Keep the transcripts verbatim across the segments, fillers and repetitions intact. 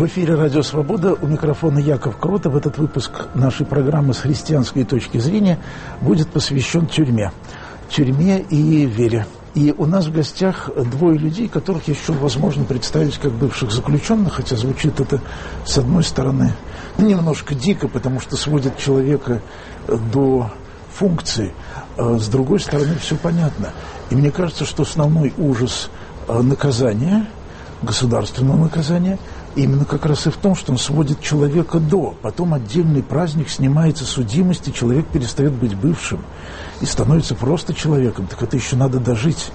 эфире «Радио Свобода». У микрофона Яков Кротов. Этот выпуск нашей программы «С христианской точки зрения» будет посвящен тюрьме. Тюрьме и вере. И у нас в гостях двое людей, которых еще возможно представить как бывших заключенных, хотя звучит это, с одной стороны, немножко дико, потому что сводит человека до функции, а с другой стороны, все понятно. И мне кажется, что основной ужас наказания, государственного наказания, именно как раз и в том, что он сводит человека до. Потом отдельный праздник, снимается судимость, и человек перестает быть бывшим и становится просто человеком. Так это еще надо дожить.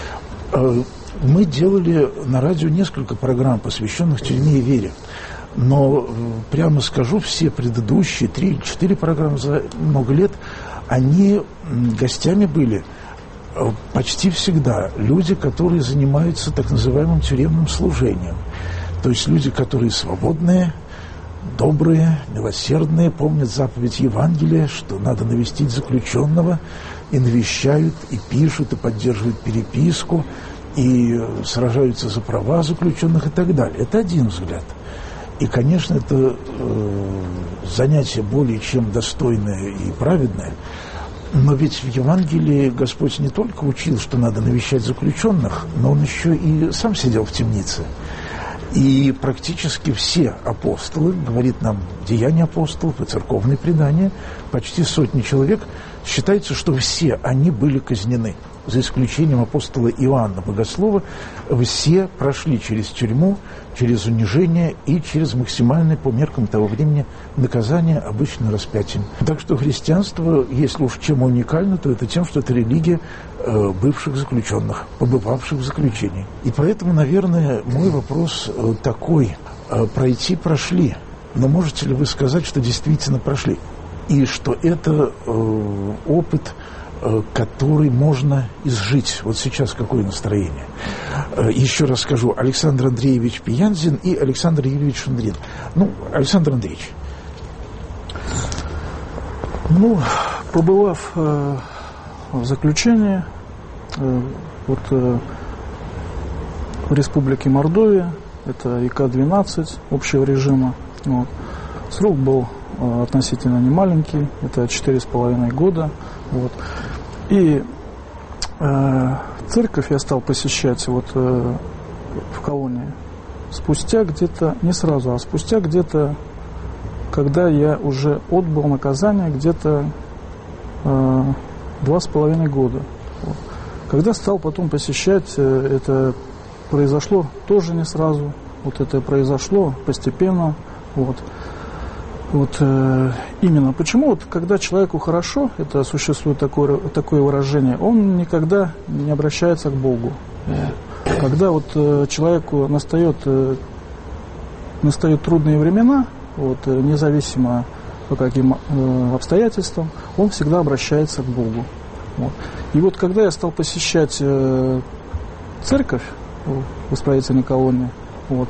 Мы делали на радио несколько программ, посвященных тюрьме и вере. Но, прямо скажу, все предыдущие три или четыре программы за много лет, они гостями были почти всегда люди, которые занимаются так называемым тюремным служением. То есть люди, которые свободные, добрые, милосердные, помнят заповедь Евангелия, что надо навестить заключенного, и навещают, и пишут, и поддерживают переписку, и сражаются за права заключенных и так далее. Это один взгляд. И, конечно, это э, занятие более чем достойное и праведное. Но ведь в Евангелии Господь не только учил, что надо навещать заключенных, но Он еще и сам сидел в темнице. И практически все апостолы, говорит нам Деяния апостолов и церковные предания, почти сотни человек, считается, что все они были казнены. За исключением апостола Иоанна Богослова, все прошли через тюрьму, через унижение и через максимальное по меркам того времени наказание, обычно распятием. Так что христианство, если уж чем уникально, то это тем, что это религия э, бывших заключенных, побывавших в заключении. И поэтому, наверное, мой вопрос э, такой. Э, пройти прошли, но можете ли вы сказать, что действительно прошли? И что это э, опыт, который можно изжить. Вот сейчас какое настроение. Еще раз скажу, Александр Андреевич Пиянзин и Александр Юрьевич Шундрин. Ну, Александр Андреевич. Ну, побывав э, в заключении э, вот, э, в Республике Мордовия, это И К двенадцать общего режима, вот, срок был э, относительно немаленький, это четыре с половиной года. Вот. И э, церковь я стал посещать вот, э, в колонии спустя где-то, не сразу, а спустя где-то, когда я уже отбыл наказание, где-то э, два с половиной года. Вот. Когда стал потом посещать, э, это произошло тоже не сразу, вот это произошло постепенно, вот. Вот э, именно почему, вот, когда человеку хорошо, это существует такое, такое выражение, он никогда не обращается к Богу. Когда вот э, человеку настает, э, настают трудные времена, вот, э, независимо по каким э, обстоятельствам, он всегда обращается к Богу. Вот. И вот когда я стал посещать э, церковь в исправительной колонии, вот,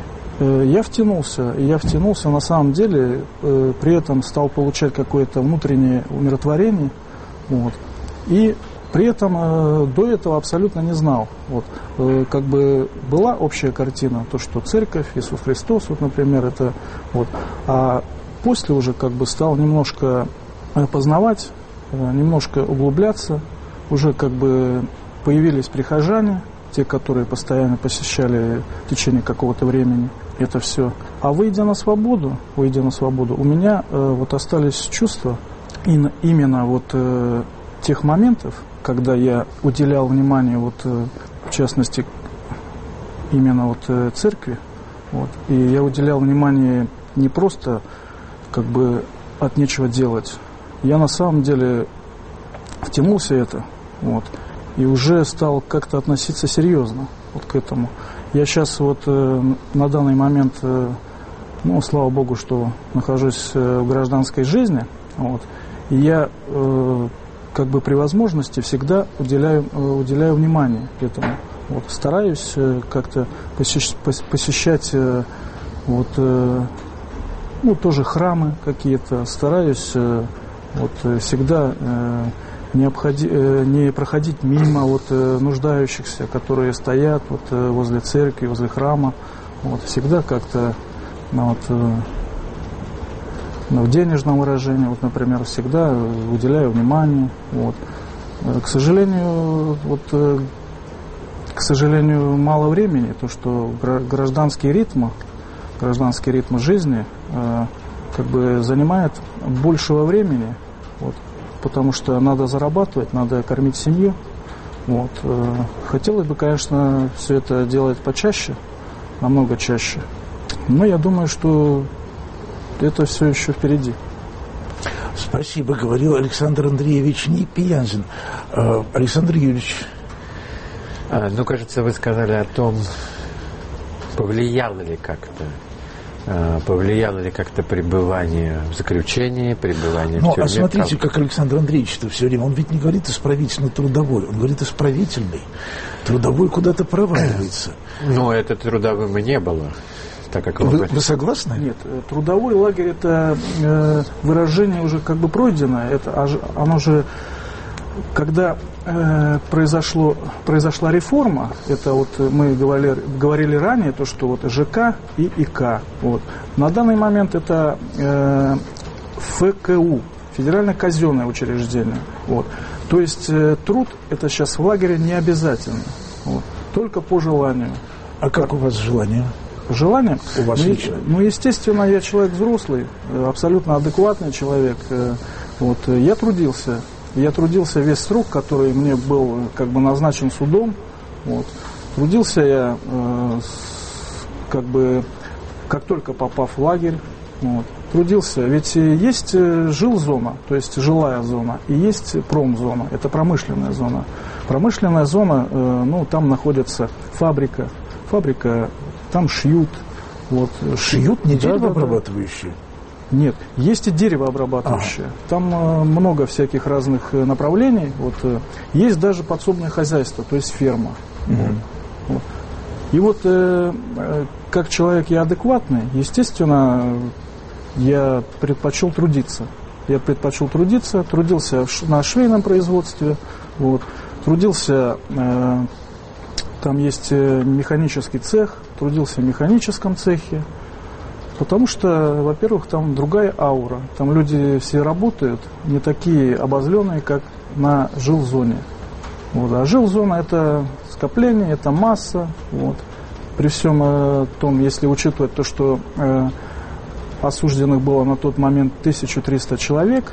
я втянулся, и я втянулся на самом деле, э, при этом стал получать какое-то внутреннее умиротворение, вот, и при этом э, до этого абсолютно не знал, вот, э, как бы была общая картина, то, что церковь, Иисус Христос, вот, например, это, вот, а после уже как бы стал немножко познавать, э, немножко углубляться, уже как бы появились прихожане, те, которые постоянно посещали в течение какого-то времени это все. А выйдя на свободу, выйдя на свободу, у меня э, вот остались чувства и, именно вот э, тех моментов, когда я уделял внимание, вот, э, в частности, именно вот, э, церкви, вот, и я уделял внимание не просто как бы от нечего делать. Я на самом деле втянулся в это, вот, и уже стал как-то относиться серьезно вот к этому. Я сейчас вот э, на данный момент, э, ну, слава Богу, что нахожусь э, в гражданской жизни, вот, и я э, как бы при возможности всегда уделяю, э, уделяю внимание этому. Вот, стараюсь э, как-то посещ, посещать э, вот, э, ну, тоже храмы какие-то, стараюсь э, вот, всегда э, не, обходи, э, не проходить мимо вот, э, нуждающихся, которые стоят вот, э, возле церкви, возле храма. Вот, всегда как-то Ну, вот, э, в денежном выражении, вот, например, всегда уделяю внимание. Вот. К сожалению, вот, э, к сожалению, мало времени, то что гражданский ритм, гражданский ритм жизни э, как бы занимает большего времени, вот, потому что надо зарабатывать, надо кормить семью. Вот. Хотелось бы, конечно, все это делать почаще, намного чаще. Но я думаю, что это все еще впереди. Спасибо, говорил Александр Андреевич Пиянзин. Александр Юрьевич. А, ну, кажется, вы сказали о том, повлияло ли как-то повлияло ли как-то пребывание в заключении, пребывание ну, в тюрьме? А смотрите, как Александр Андреевич-то все время, он ведь не говорит исправительно-трудовой, он говорит исправительный. Трудовой куда-то проваливается. Ну, это трудовым и не было. Так как вы, вы согласны? Нет, трудовой лагерь – это э, выражение уже как бы пройденное. Это, оно же, когда э, произошло, произошла реформа, это вот мы говорили, говорили ранее, то, что вот ЖК и ИК. Вот. На данный момент это э, ФКУ, Федеральное казенное учреждение. Вот. То есть э, труд – это сейчас в лагере не обязательно, вот, только по желанию. А как у вас желание? Желание? У вас ну, лично? Ну, естественно, я человек взрослый, абсолютно адекватный человек. Вот, я трудился. Я трудился весь срок, который мне был как бы назначен судом. Вот. Трудился я э, как бы как только попав в лагерь. Вот. Трудился. Ведь есть жилзона, то есть жилая зона, и есть промзона. Это промышленная зона. Промышленная зона, э, ну, там находится фабрика. Фабрика, там шьют. Вот. Шьют, не да, деревообрабатывающие? Да, да. Нет, есть и деревообрабатывающие. А. Там э, много всяких разных направлений. Вот, э, есть даже подсобное хозяйство, то есть ферма. Mm-hmm. Вот. Вот. И вот э, э, как человек я адекватный, естественно, я предпочел трудиться. Я предпочел трудиться, трудился на швейном производстве, вот, трудился, э, там есть механический цех, трудился в механическом цехе, потому что, во-первых, там другая аура, там люди все работают, не такие обозленные, как на жилзоне. Вот. А жилзона – это скопление, это масса. Вот. При всем э, том, если учитывать то, что э, осужденных было на тот момент тысяча триста человек,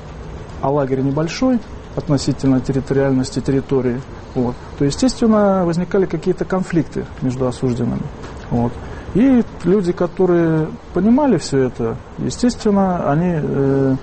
а лагерь небольшой относительно территориальности территории, вот, то, естественно, возникали какие-то конфликты между осужденными. Вот. И люди, которые понимали все это, естественно, они э,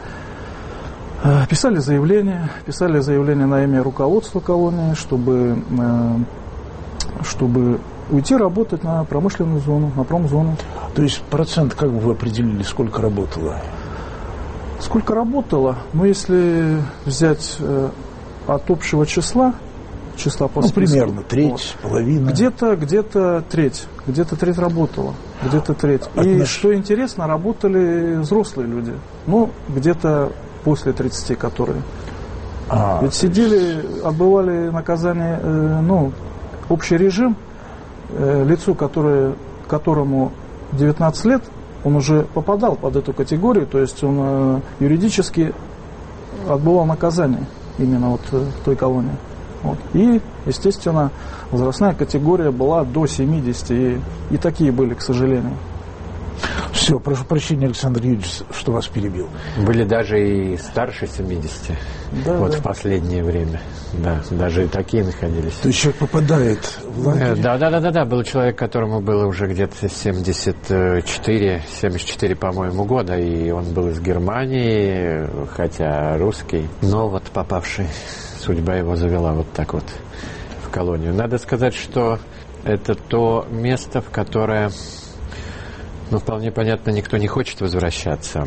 э, писали заявления, писали заявления на имя руководства колонии, чтобы, э, чтобы уйти работать на промышленную зону, на промзону. То есть процент, как бы вы определили, сколько работало? Сколько работало? Ну, если взять э, от общего числа, числа по ну, списку, примерно треть, вот, половина. Где-то, где-то треть, где-то треть работала, где-то треть. От И наш... что интересно, работали взрослые люди, ну, где-то после тридцати, которые. А, Ведь сидели, есть... отбывали наказание, э, ну, общий режим, э, лицу, которое, которому девятнадцать лет, он уже попадал под эту категорию, то есть он э, юридически отбывал наказание именно вот э, в той колонии. Вот. И, естественно, возрастная категория была до семидесяти, и, и такие были, к сожалению. Все, прошу прощения, Александр Юрьевич, что вас перебил. Были даже и старше семидесяти, да, вот да. В последнее время. Да, даже и такие находились. То есть человек попадает в лагерь? Да, да, да, да, да. Был человек, которому было уже где-то семьдесят четыре, семьдесят четыре, по-моему, года, и он был из Германии, хотя русский, но вот попавший, судьба его завела вот так вот в колонию. Надо сказать, что это то место, в которое, ну, вполне понятно, никто не хочет возвращаться.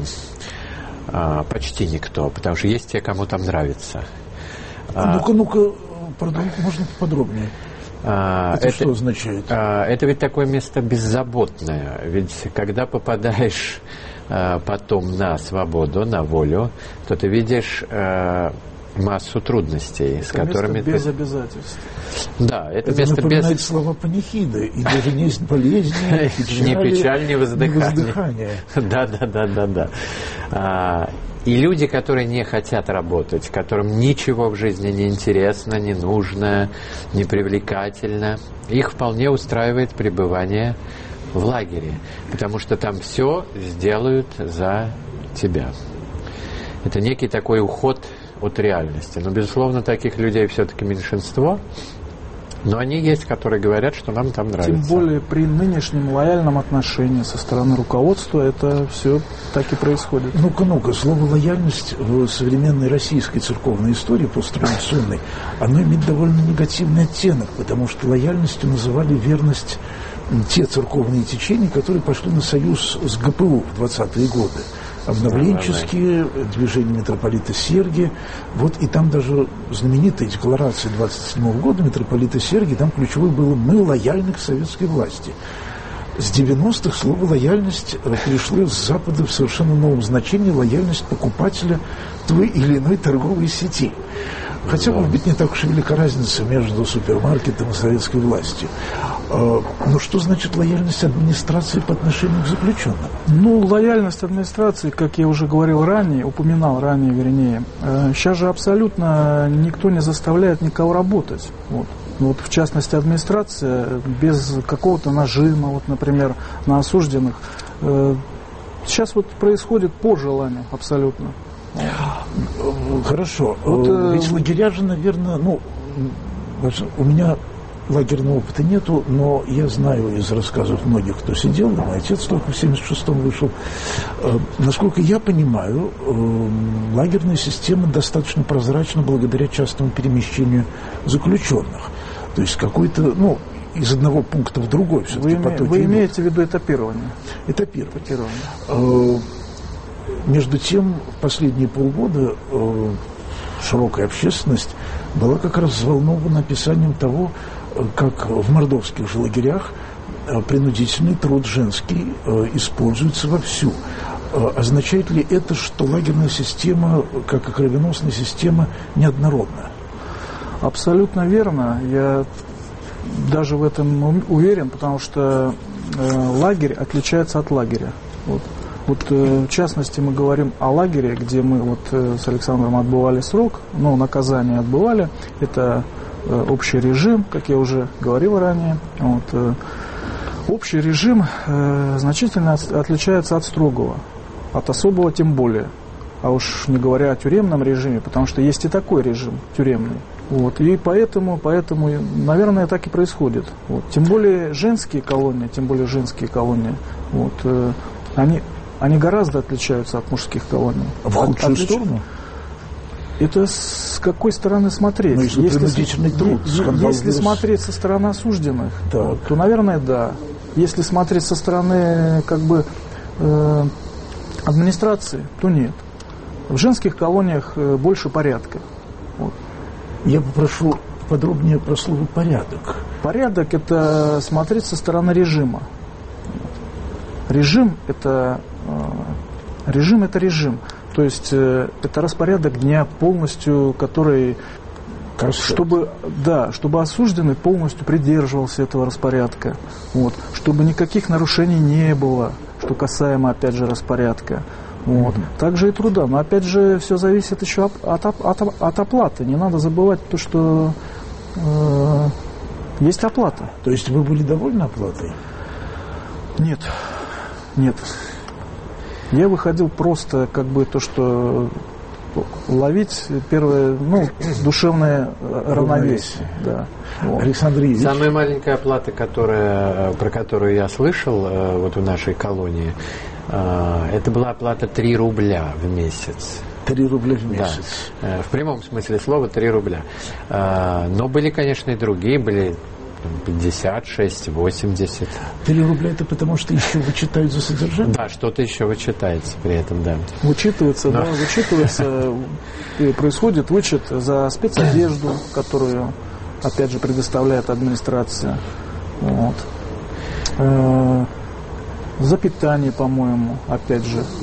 А, почти никто, потому что есть те, кому там нравится. А, ну-ка, ну-ка, пардон, можно подробнее? А, это, это что означает? А, это ведь такое место беззаботное. Ведь когда попадаешь а, потом на свободу, на волю, то ты видишь а, массу трудностей, это с которыми место без ты... обязательств. Да, это, Это место напоминает без... слова панихиды. И даже не болезни, ни печаль, ни воздыхание. Да, да, да, да, да. А, и люди, которые не хотят работать, которым ничего в жизни не интересно, не нужно, не привлекательно, их вполне устраивает пребывание в лагере, потому что там все сделают за тебя. Это некий такой уход от реальности. Но, безусловно, таких людей все-таки меньшинство. Но они есть, которые говорят, что нам там нравится. Тем более при нынешнем лояльном отношении со стороны руководства это все так и происходит. Ну-ка, ну-ка, слово «лояльность» в современной российской церковной истории, посттрадиционной, оно имеет довольно негативный оттенок, потому что лояльностью называли верность те церковные течения, которые пошли на союз с ГПУ в двадцатые годы. Обновленческие, движения митрополита Сергия. Вот и там даже знаменитая декларация двадцать седьмого года митрополита Сергия, там ключевое было «Мы лояльны к советской власти». С девяностых слово «лояльность» перешло с Запада в совершенно новом значении — лояльность покупателя той или иной торговой сети. Хотя, может быть, не так уж и велика разница между супермаркетом и советской властью. Но что значит лояльность администрации по отношению к заключенным? Ну, лояльность администрации, как я уже говорил ранее, упоминал ранее, вернее, сейчас же абсолютно никто не заставляет никого работать. Вот. Вот, в частности, администрация без какого-то нажима, вот, например, на осужденных. Сейчас вот происходит по желанию абсолютно. Хорошо. Вот, Ведь лагеря же, наверное, ну, у меня лагерного опыта нету, но я знаю из рассказов многих, кто сидел, мой отец только в семьдесят шестом вышел. Насколько я понимаю, лагерная система достаточно прозрачна благодаря частному перемещению заключенных. То есть какой-то, ну, из одного пункта в другой все-таки вы, потоки вы идут. имеете в виду этапирование? Этапирование. Этапирование. Между тем, в последние полгода э, широкая общественность была как раз взволнована описанием того, как в мордовских же лагерях э, принудительный труд женский э, используется вовсю. Э, означает ли это, что лагерная система, как и кровеносная система, неоднородна? Абсолютно верно. Я даже в этом уверен, потому что э, лагерь отличается от лагеря. Вот. Вот, в частности, мы говорим о лагере, где мы вот с Александром отбывали срок, ну, наказание отбывали. Это общий режим, как я уже говорил ранее. Вот. Общий режим э, значительно отличается от строгого, от особого тем более. А уж не говоря о тюремном режиме, потому что есть и такой режим тюремный. Вот. И поэтому, поэтому, наверное, так и происходит. Вот. Тем более женские колонии, тем более женские колонии, вот, э, они... Они гораздо отличаются от мужских колоний. В худшую Отлич... сторону? Это с какой стороны смотреть? Ну, если принудительный труд, если, если смотреть со стороны осужденных, то, то, наверное, да. Если смотреть со стороны как бы э, администрации, то нет. В женских колониях больше порядка. Вот. Я попрошу подробнее про слово «порядок». Порядок – это смотреть со стороны режима. Режим – это режим – это режим. То есть это распорядок дня полностью, который, чтобы, да, чтобы осужденный полностью придерживался этого распорядка. Вот, чтобы никаких нарушений не было, что касаемо, опять же, распорядка. Вот. Mm-hmm. Также и труда. Но опять же, все зависит еще от, от, от, от оплаты. Не надо забывать то, что э, есть оплата. То есть вы были довольны оплатой? Нет. Нет. Я выходил просто, как бы, то, что ловить первое, ну, душевное равновесие. Да. Вот. Александр Ильич. Самая маленькая оплата, которая, про которую я слышал вот в нашей колонии, это была оплата три рубля в месяц. три рубля в месяц. Да. В прямом смысле слова три рубля. Но были, конечно, и другие, были пятьдесят шесть, восемьдесят. три рубля это потому, что еще вычитают за содержание? Да, что-то еще вычитается при этом, да. Вычитывается, Но... да, вычитывается, и происходит вычет за спецодежду, которую, опять же, предоставляет администрация. Вот. За питание, по-моему, опять же.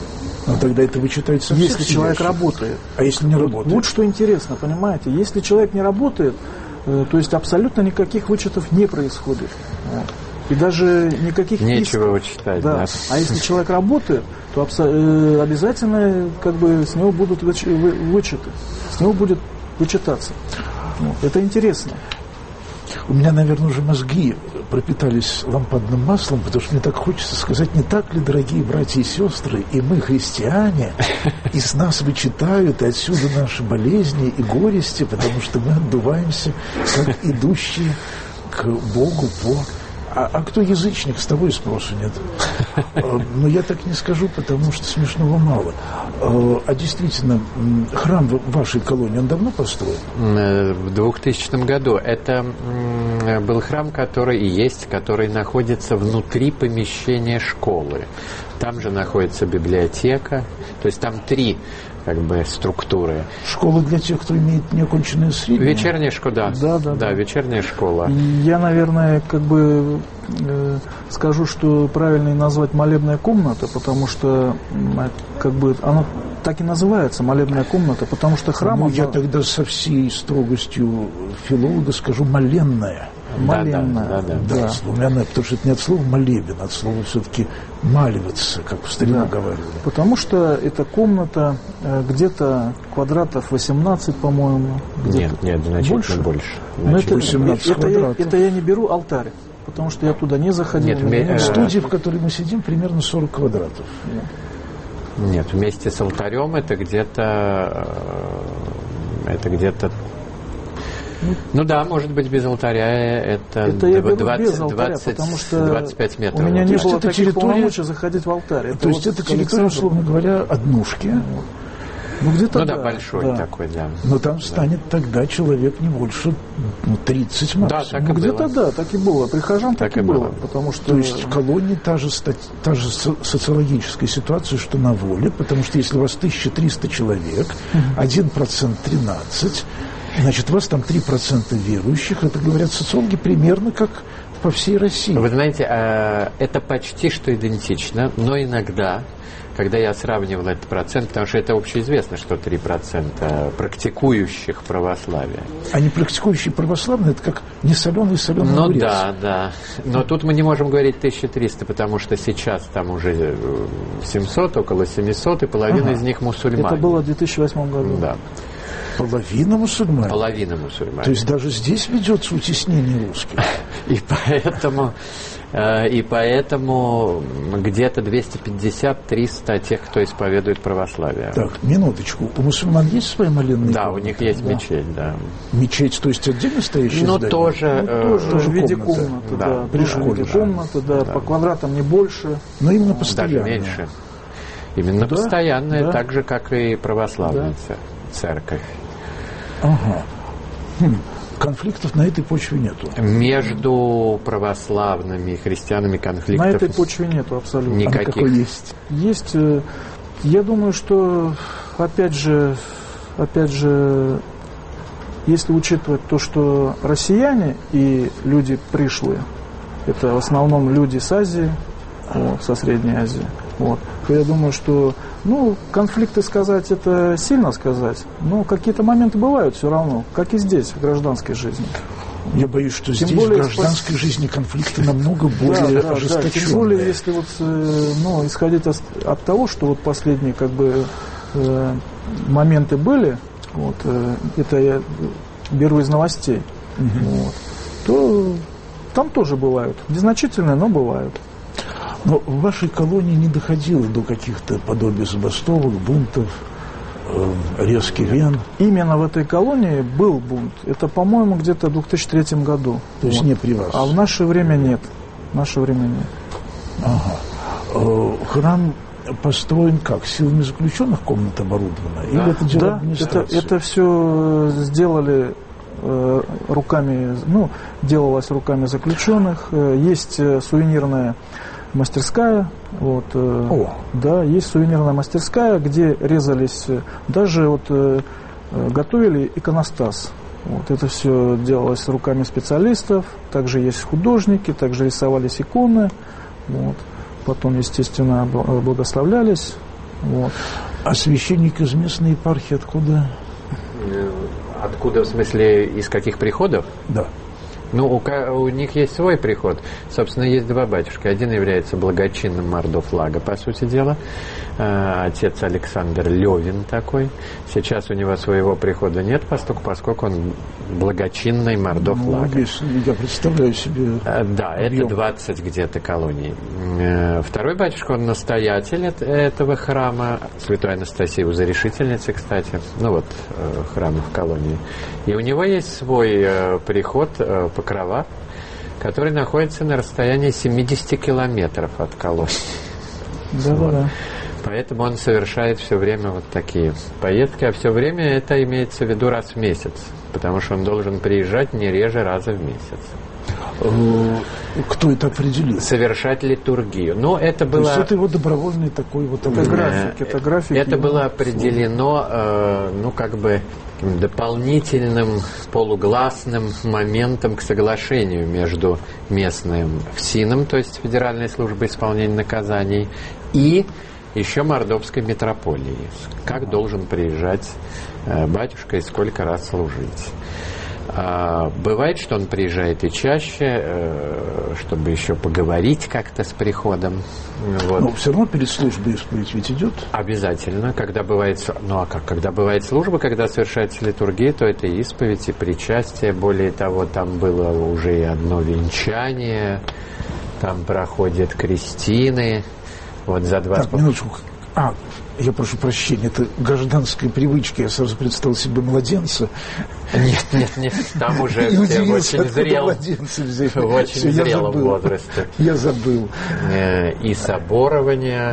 Но тогда это вычитается со всех Если человек сидящих. работает. А если не вот, работает? Вот что интересно, понимаете? Если человек не работает, э, то есть абсолютно никаких вычетов не происходит. Вот. И даже никаких Нечего исков. вычитать, Да. да. А если человек работает, то абсо- э, обязательно как бы с него будут выч- вы- вычеты. С него будет вычитаться. Вот. Это интересно. У меня, наверное, уже мозги пропитались лампадным маслом, потому что мне так хочется сказать, не так ли, дорогие братья и сестры, и мы христиане, и с нас вычитают, и отсюда наши болезни и горести, потому что мы отдуваемся, как идущие к Богу по... А, а кто язычник, с того и спросу нет. Но я так не скажу, потому что смешного мало. А действительно, храм в вашей колонии, он давно построен? В двухтысячном году. Это был храм, который и есть, который находится внутри помещения школы. Там же находится библиотека. То есть там три как бы структуры. Школа для тех, кто имеет неоконченное среднее? Вечерняя школа, да. Да, да, да, да. вечерняя школа. Я, наверное, как бы э, скажу, что правильно назвать молебная комната, потому что э, как бы она так и называется, молебная комната, потому что храм... Ну, она... я тогда со всей строгостью филолога скажу «моленная». Моленная, да, да, Да, да. славяная, потому что это не от слова «молебен», а от слова все-таки «маливаться», как в старину Да. говорили. Потому что эта комната э, где-то квадратов восемнадцать, по-моему. Нет, нет, значительно больше. больше. Но это, восемнадцать это, я, квадратов. это я не беру алтарь, потому что я туда не заходил. Нет, у меня ме- не э, было. В студии, в которой мы сидим, примерно сорок квадратов. Нет, вместе с алтарем это где-то э, это где-то ну да, может быть, без алтаря это, Это я беру двадцать, без алтаря, двадцать, потому что двадцать пять метров. у меня То не есть было это таких территория- полномочий заходить в алтарь. Это То есть вот это к территория, Александру. условно говоря, однушки, Ну, где-то Ну да, да, большой да. такой, да. но там станет тогда человек не больше ну, тридцать максимум. Да, так Ну, и где-то было. да, так и было. Прихожан так, Так и и было. было. Потому что... То есть в колонии та же, стать, та же со- социологическая ситуация, что на воле, потому что если у вас тысяча триста человек, один процент тринадцать, значит, у вас там три процента верующих, это, говорят социологи, примерно как по всей России. Вы знаете, э, это почти что идентично, но иногда, когда я сравнивал этот процент, потому что это общеизвестно, что три процента практикующих православие. А не практикующие православные, это как несоленый соленый Ну огурец. да, да. Но тут мы не можем говорить тысяча триста, потому что сейчас там уже семьсот, около семьсот, и половина Ага. из них мусульмане. Это было в две тысячи восьмом году. Да, Половина мусульман. половина мусульман. То есть даже здесь ведется утеснение русских. И поэтому, э, и поэтому где-то двести пятьдесят - триста тех, кто исповедует православие. Так, минуточку. У мусульман есть свои моленные Да, у комнаты? них есть Да. мечеть, да. Мечеть, то есть отдельно стоящая Но здание? тоже, Ну, э, тоже, тоже в виде комната. комнаты, Да, да. при тоже в школе, виде да. комнаты, да, Да. по квадратам не больше. Но именно даже постоянно. меньше. Именно Да, постоянная, да. так же, как и православная ц- церковь. Ага. Хм. Конфликтов на этой почве нету. Между православными и христианами конфликтов На этой почве нету абсолютно. А на никаких. какой есть? Есть, э, я думаю, что опять же, опять же, если учитывать то, что россияне и люди пришлые, это в основном люди с Азии, вот, со Средней Азии, вот, то я думаю, что, ну, конфликты сказать, это сильно сказать, но какие-то моменты бывают все равно, как и здесь, в гражданской жизни. Я боюсь, что Тем здесь более в гражданской жизни конфликты намного более Да, да, да. ожесточенные. Тем более, если вот, э, ну, исходить от, от того, что вот последние как бы э, моменты были, вот, э, это я беру из новостей, вот, то там тоже бывают. Незначительные, но бывают. Но в вашей колонии не доходило до каких-то подобий забастовок, бунтов, э, резких вен? Именно в этой колонии был бунт. Это, по-моему, где-то в две тысячи третьем году. То есть Вот. не при вас? А в наше время нет. В наше время нет. Ага. Э, Храм построен как? Силами заключенных комната оборудована? Да. Или это дело Да, это, администрации? это все сделали э, руками, ну, делалось руками заключенных. Э, Есть э, сувенирная мастерская, вот, э, О. да, есть сувенирная мастерская, где резались, э, даже вот э, э, готовили иконостас. Вот, это все делалось руками специалистов, также есть художники, также рисовались иконы, вот, потом, естественно, бл- благословлялись. Вот. А священник из местной епархии откуда? Откуда, в смысле, из каких приходов? Да. Ну, у, у них есть свой приход. Собственно, есть два батюшки. Один является благочинным Мордов Лага, по сути дела. Отец Александр Левин такой. Сейчас у него своего прихода нет, поскольку, поскольку он благочинный Мордов ну, Лага. Если, я представляю себе. Да, объем. Это двадцать где-то колоний. Второй батюшка, он настоятель этого храма, святой Анастасии Узарешительницы, кстати. Ну вот, храм в колонии. И у него есть свой приход Покрова, который находится на расстоянии семьдесят километров от колонии. Да, вот. да, да. Поэтому он совершает все время вот такие поездки, а все время это имеется в виду раз в месяц, потому что он должен приезжать не реже раза в месяц. Кто это определил? Совершать литургию. Но это было... То есть это его добровольный такой вот... Это график, это график. Это было определено, э, ну, как бы дополнительным полугласным моментом к соглашению между местным ФСИНом, то есть Федеральной службой исполнения наказаний, и еще Мордовской митрополией. Как должен приезжать э, батюшка и сколько раз служить. А, бывает, что он приезжает и чаще, э, чтобы еще поговорить как-то с приходом. Вот. Но все равно перед службой исповедь ведь идет? Обязательно. Когда бывает, ну а как? Когда бывает служба, когда совершается литургия, то это и исповедь, и причастие. Более того, там было уже и одно венчание, там проходят крестины. Вот за два... Так, минуточку. А, я прошу прощения, это гражданская привычка. Я сразу представил себе младенца. Нет, нет, нет, там уже и все очень зрелом, в очень зрелом возрасте. Я забыл. И соборование.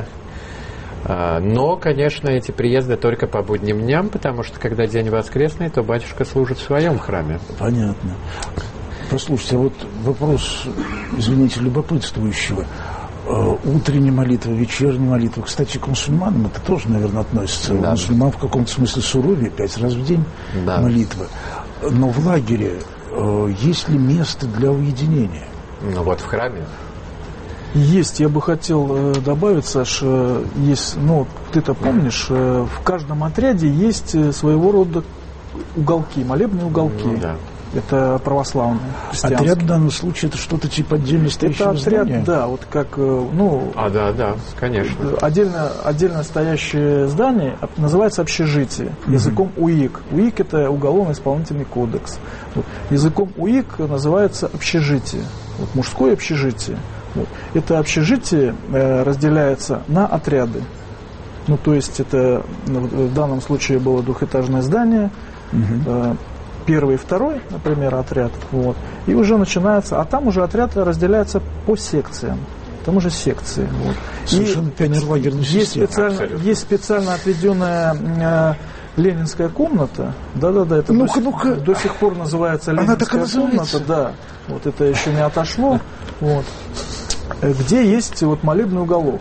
Но, конечно, эти приезды только по будним дням, потому что когда день воскресный, то батюшка служит в своем храме. Понятно. Послушайте, а вот вопрос, извините, любопытствующего. Утренняя молитва, вечерняя молитва. Кстати, к мусульманам это тоже, наверное, относится. Да. Мусульман в каком-то смысле суровее, пять раз в день да. молитва. Но в лагере э, есть ли место для уединения? Ну вот в храме. Есть, я бы хотел э, добавить, Саш, э, есть, ну, ты-то помнишь, э, в каждом отряде есть своего рода уголки, молебные уголки. Ну, да. Это православные, христианские. Отряд в данном случае это что-то типа отдельно стоящего это отряд, здания? Да, вот как, ну... А, да, да, конечно. Отдельно, отдельно стоящее здание называется общежитие, mm-hmm. языком УИК. УИК – это уголовно-исполнительный кодекс. Вот. Языком УИК называется общежитие, вот, мужское общежитие. Вот. Это общежитие э, разделяется на отряды. Ну, то есть это в данном случае было двухэтажное здание, mm-hmm. э, первый и второй, например, отряд, вот, и уже начинается, а там уже отряд разделяется по секциям, там уже секции. Вот. Совершенно пионерлагерная система. Есть специально, есть специально отведенная э, ленинская комната, да-да-да, это ну-ка, до, ну-ка. до сих пор называется ленинская комната, да, вот это еще не отошло, вот, где есть вот молебный уголок.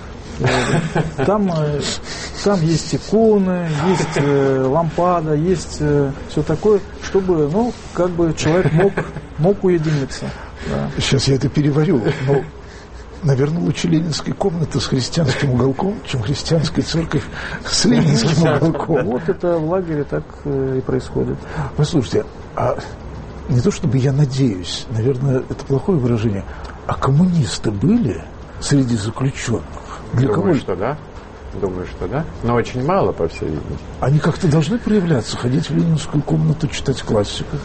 Там, там есть иконы, есть э, лампада, есть э, все такое, чтобы, ну, как бы человек мог, мог уединиться. Да. Сейчас я это переварю. Но, наверное, лучше ленинская комната с христианским уголком, чем христианская церковь с ленинским уголком. Вот это в лагере так э, и происходит. Послушайте, а не то чтобы я надеюсь, наверное, это плохое выражение, а коммунисты были среди заключенных? Для Думаю, кого? что да. Думаю, что да. Но очень мало, по всей видимости. Они как-то должны проявляться, ходить в ленинскую комнату, читать классику?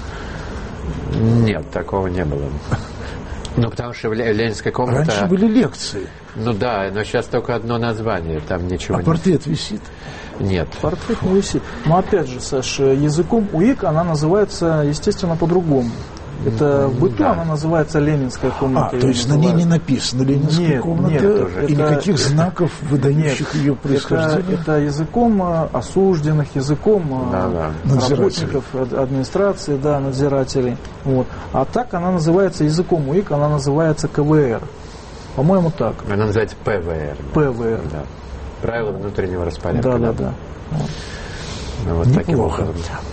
Нет, такого не было. Ну, потому что в ленинской комнате... Раньше были лекции. Ну да, но сейчас только одно название, там ничего а нет. А портрет висит? Нет. Портрет не висит. Но опять же, Саш, языком УИК она называется, естественно, по-другому. Это в быту да. она называется ленинская комната. А, то есть на ней не написано ленинская нет, комната, нет, и это, никаких знаков, выдающих нет, ее происхождение? Это, это языком осужденных, языком да, да. работников администрации, да, надзирателей. Вот. А так она называется языком УИК, она называется КВР. По-моему, так. Она называется ПВР. ПВР. Да. Правила внутреннего распорядка. Да, да, да. Вот, ну, вот таким образом.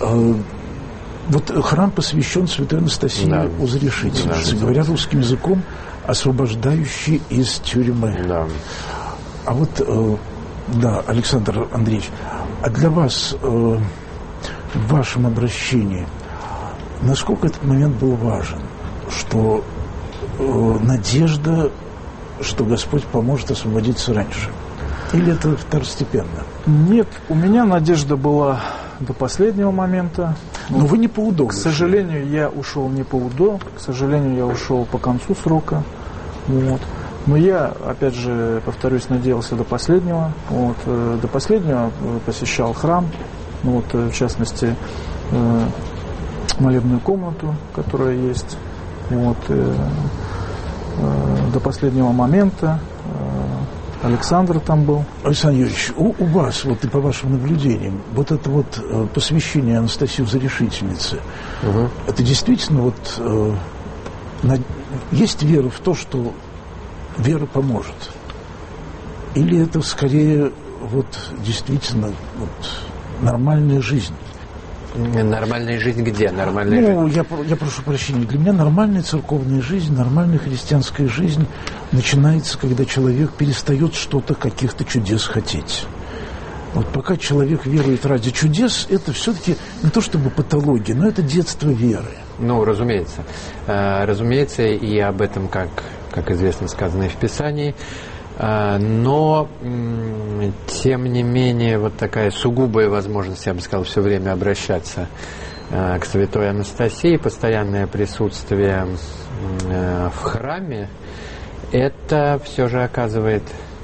Вот храм посвящен святой Анастасии да. Узарешительнице, да. говоря русским языком, освобождающий из тюрьмы. Да. А вот э, Да, Александр Андреевич, а для вас э, в вашем обращении насколько этот момент был важен, что э, надежда, что Господь поможет освободиться раньше? Или это второстепенно? Нет, у меня надежда была до последнего момента. Но вы не по УДО. К сожалению, я ушел не по УДО, к сожалению, я ушел по концу срока. Вот. Но я, опять же, повторюсь, надеялся до последнего. Вот. До последнего посещал храм, вот, в частности, молебную комнату, которая есть. Вот. До последнего момента. Александр там был. Александр Юрьевич, у, у вас, вот и по вашим наблюдениям, вот это вот э, посвящение Анастасии Зарешительницы, угу. это действительно вот э, на, есть вера в то, что вера поможет? Или это скорее вот действительно вот, нормальная жизнь? Нормальная жизнь где? Нормальная ну, жизнь? Я, я прошу прощения. Для меня нормальная церковная жизнь, нормальная христианская жизнь начинается, когда человек перестает что-то, каких-то чудес хотеть. Вот пока человек верует ради чудес, это все-таки не то чтобы патология, но это детство веры. Ну, разумеется. Разумеется, и об этом, как, как известно, сказано и в Писании. Но, тем не менее, вот такая сугубая возможность, я бы сказал, все время обращаться к святой Анастасии, постоянное присутствие в храме, это все же оказывает,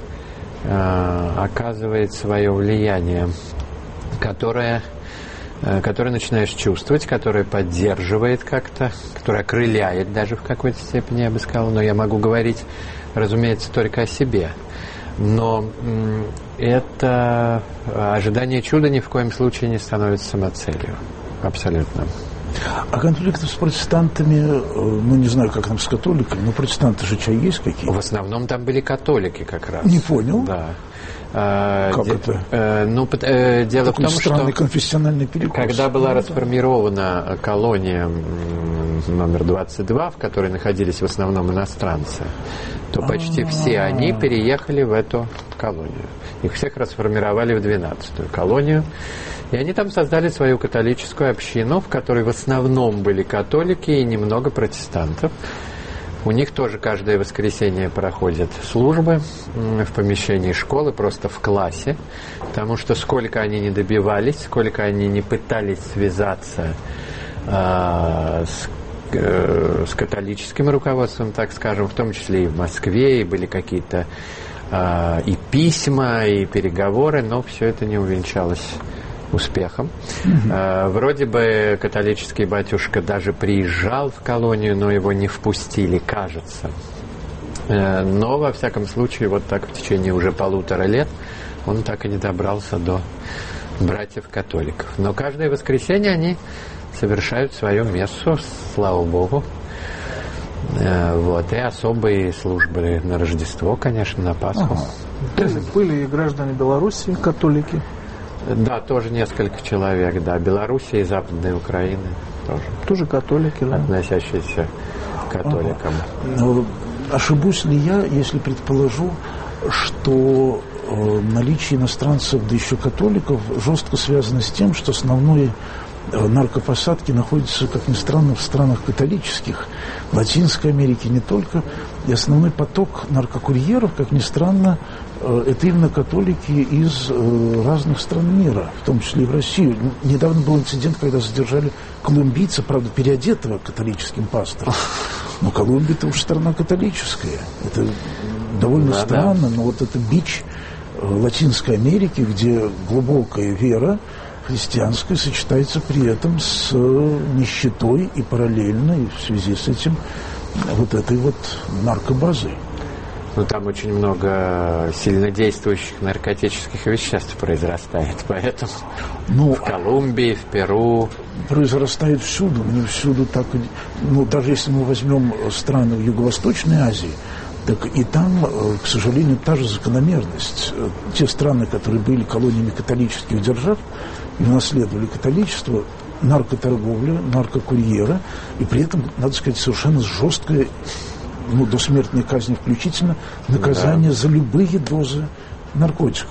оказывает свое влияние, которое, которое начинаешь чувствовать, которое поддерживает как-то, которое окрыляет даже в какой-то степени, я бы сказал, но я могу говорить, разумеется, только о себе. Но это ожидание чуда ни в коем случае не становится самоцелью. Абсолютно. А конфликты с протестантами, ну не знаю, как там с католиками, но протестанты же чай есть какие-то? В основном там были католики как раз. Не понял. Да. Как Де, это? Э, ну, э, дело Такой в том, странный что конфессиональный перекос. Когда была ну, расформирована да. колония номер двадцать два, в которой находились в основном иностранцы, то почти А-а-а. все они переехали в эту колонию. Их всех расформировали в двенадцатую колонию. И они там создали свою католическую общину, в которой в основном были католики и немного протестантов. У них тоже каждое воскресенье проходят службы в помещении школы, просто в классе, потому что сколько они не добивались, сколько они не пытались связаться э, с, э, с католическим руководством, так скажем, в том числе и в Москве, и были какие-то э, и письма, и переговоры, но все это не увенчалось успехом. Mm-hmm. Вроде бы католический батюшка даже приезжал в колонию, но его не впустили, кажется. Но, во всяком случае, вот так в течение уже полутора лет он так и не добрался до братьев-католиков. Но каждое воскресенье они совершают свою мессу, слава Богу. Вот. И особые службы на Рождество, конечно, на Пасху. Ага. Были и граждане Белоруссии, католики. Да, тоже несколько человек, да. Белоруссия и Западной Украины тоже. Тоже католики, да. Относящиеся к католикам. Ага. Ошибусь ли я, если предположу, что э, наличие иностранцев, да еще католиков, жестко связано с тем, что основные э, наркопосадки находятся, как ни странно, в странах католических, в Латинской Америке не только, и основной поток наркокурьеров, как ни странно, это именно католики из э, разных стран мира, в том числе и в России. Недавно был инцидент, когда задержали колумбийца, правда, переодетого католическим пастором. Но Колумбия-то уж страна католическая. Это довольно да, странно, да. но вот это бич э, Латинской Америки, где глубокая вера христианская сочетается при этом с э, нищетой и параллельно, и в связи с этим вот этой вот наркобазой. Ну, там очень много сильнодействующих наркотических веществ произрастает, поэтому ну, в Колумбии, в Перу. Произрастает всюду, не всюду так. Ну, даже если мы возьмем страны в Юго-Восточной Азии, так и там, к сожалению, та же закономерность. Те страны, которые были колониями католических держав и унаследовали католичество, наркоторговля, наркокурьеры, и при этом, надо сказать, совершенно жесткое, ну, до смертной казни включительно, наказание да. за любые дозы наркотиков.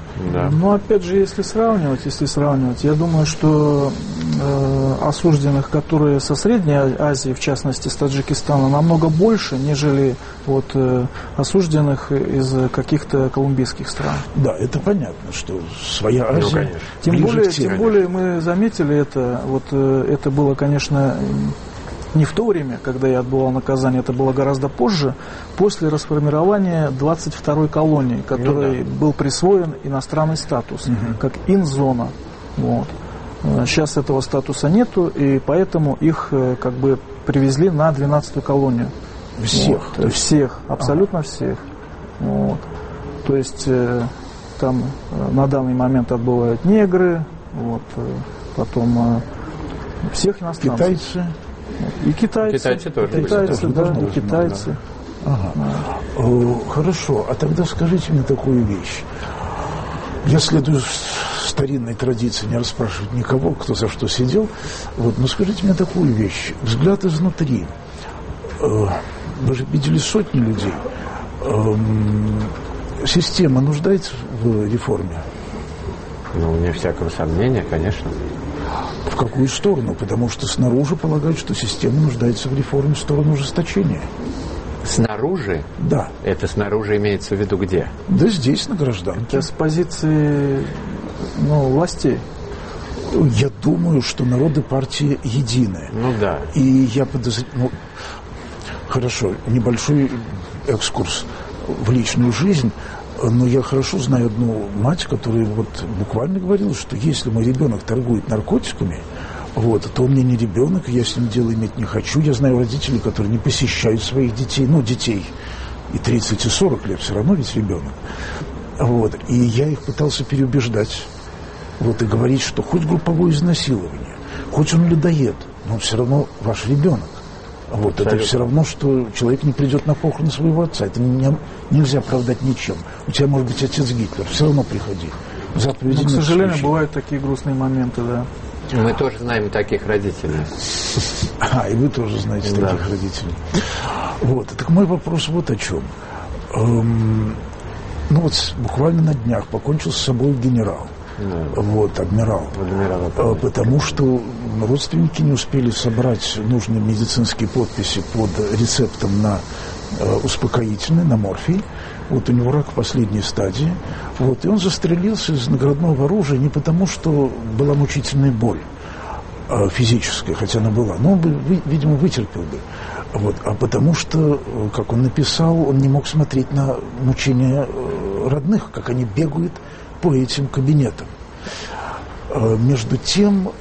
Да. Но опять же, если сравнивать, если сравнивать, я думаю, что э, осужденных, которые со Средней Азии, в частности с Таджикистана, намного больше, нежели вот, э, осужденных из каких-то колумбийских стран. Да, это понятно, что своя Азия. Ну, конечно. Тем более, тем более мы заметили это, вот э, это было, конечно, не в то время, когда я отбывал наказание, это было гораздо позже, после расформирования двадцать второй колонии, которой ну, да. был присвоен иностранный статус, угу. как инзона. Вот. Сейчас этого статуса нету, и поэтому их как бы привезли на двенадцатую колонию. Всех? Вот. Всех, абсолютно ага. всех. Вот. То есть там на данный момент отбывают негры, вот, потом всех иностранцев. Китайцы? И китайцы. Китайцы тоже. Китайцы, тоже да, и китайцы. Да. Ага. Да. Хорошо, а тогда скажите мне такую вещь. Я следую старинной традиции не расспрашивать никого, кто за что сидел. Вот, но скажите мне такую вещь. Взгляд изнутри. Вы же видели сотни людей. Система нуждается в реформе? Ну, вне всякого сомнения, конечно. В какую сторону? Потому что снаружи полагают, что система нуждается в реформе в сторону ужесточения. Снаружи? Да. Это снаружи имеется в виду где? Да здесь, на гражданке. Это с позиции ну, властей. Я думаю, что народы партии едины. Ну да. И я подозреваю... Ну, хорошо, небольшой экскурс в личную жизнь. Но я хорошо знаю одну мать, которая вот буквально говорила, что если мой ребенок торгует наркотиками, вот, то он мне не ребенок, я с ним дело иметь не хочу. Я знаю родителей, которые не посещают своих детей, ну, детей и тридцать, и сорок лет, все равно ведь ребенок. Вот, и я их пытался переубеждать, вот, и говорить, что хоть групповое изнасилование, хоть он людоед, но он все равно ваш ребенок. Вот, это все равно, что человек не придет на похороны своего отца. Это не, нельзя оправдать ничем. У тебя может быть отец Гитлер, все равно приходи. Но, к сожалению, случае. Бывают такие грустные моменты, да. Мы тоже знаем таких родителей. А, и вы тоже знаете да. таких родителей. Вот, так мой вопрос вот о чем. Эм, ну вот буквально на днях покончил с собой генерал. Да. Вот, адмирал. адмирал потому что родственники не успели собрать нужные медицинские подписи под рецептом на э, успокоительный, на морфий. Вот у него рак в последней стадии. Вот, и он застрелился из наградного оружия не потому, что была мучительная боль э, физическая, хотя она была, но он бы, вы, видимо, вытерпел бы. Вот, а потому что, как он написал, он не мог смотреть на мучения э, родных, как они бегают по этим кабинетам. Между тем,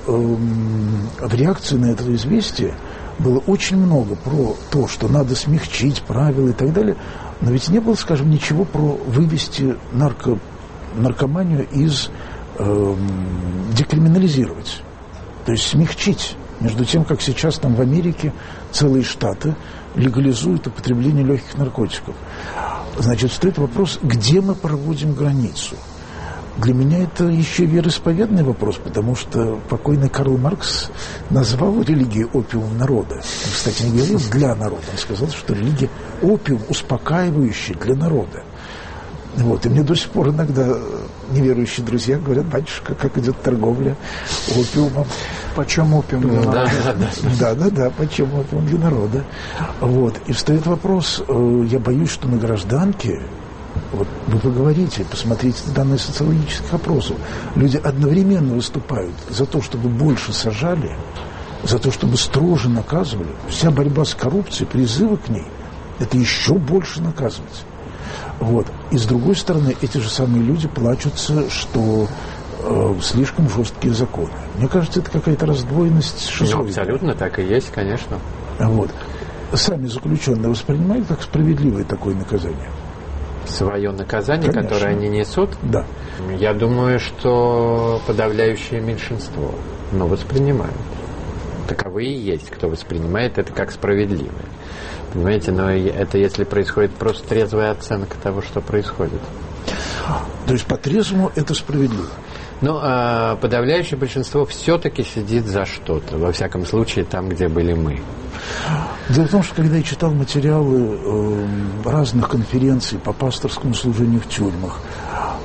в реакции на это известие было очень много про то, что надо смягчить правила и так далее, но ведь не было, скажем, ничего про вывести нарко, наркоманию из э, декриминализировать, то есть смягчить. Между тем, как сейчас там в Америке целые штаты легализуют употребление легких наркотиков. Значит, стоит вопрос, где мы проводим границу. Для меня это еще вероисповедный вопрос, потому что покойный Карл Маркс назвал религию опиумом народа. Он, кстати, не говорил «для народа», он сказал, что религия – опиум, успокаивающий для народа. Вот. И мне до сих пор иногда неверующие друзья говорят: батюшка, как идет торговля опиумом. Почем опиум для народа? Да, да, да, почем опиум для народа. Вот. И встает вопрос, я боюсь, что на гражданке, вот вы поговорите, посмотрите данные социологических опросов, люди одновременно выступают за то, чтобы больше сажали, за то, чтобы строже наказывали. Вся борьба с коррупцией, призывы к ней – это еще больше наказывать. Вот. И с другой стороны, эти же самые люди плачутся, что э, слишком жесткие законы. Мне кажется, это какая-то раздвоенность шизоидная. Ну, абсолютно так и есть, конечно. Вот. Сами заключенные воспринимают как справедливое такое наказание? Свое наказание, конечно, которое они несут? Да. Я думаю, что подавляющее меньшинство, но воспринимают. Таковы и есть, кто воспринимает это как справедливое. Понимаете, но это если происходит просто трезвая оценка того, что происходит. То есть по-трезвому это справедливо? Ну, а подавляющее большинство все-таки сидит за что-то. Во всяком случае, там, где были мы. Дело в том, что когда я читал материалы э, разных конференций по пасторскому служению в тюрьмах,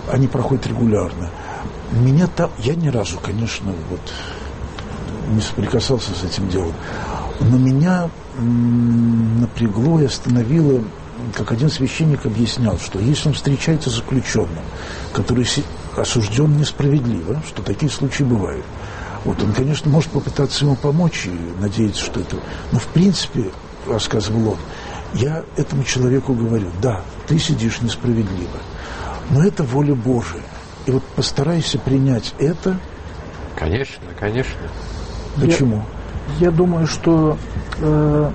они проходят регулярно. Меня там, я ни разу, конечно, вот, не соприкасался с этим делом, но меня м- напрягло и остановило, как один священник объяснял, что если он встречается с заключенным, который осужден несправедливо, что такие случаи бывают, вот он, конечно, может попытаться ему помочь и надеяться, что это... Но, в принципе, рассказывал он, я этому человеку говорю, да, ты сидишь несправедливо, но это воля Божия. И вот постарайся принять это. Конечно, конечно. Почему? Я, я думаю, что э,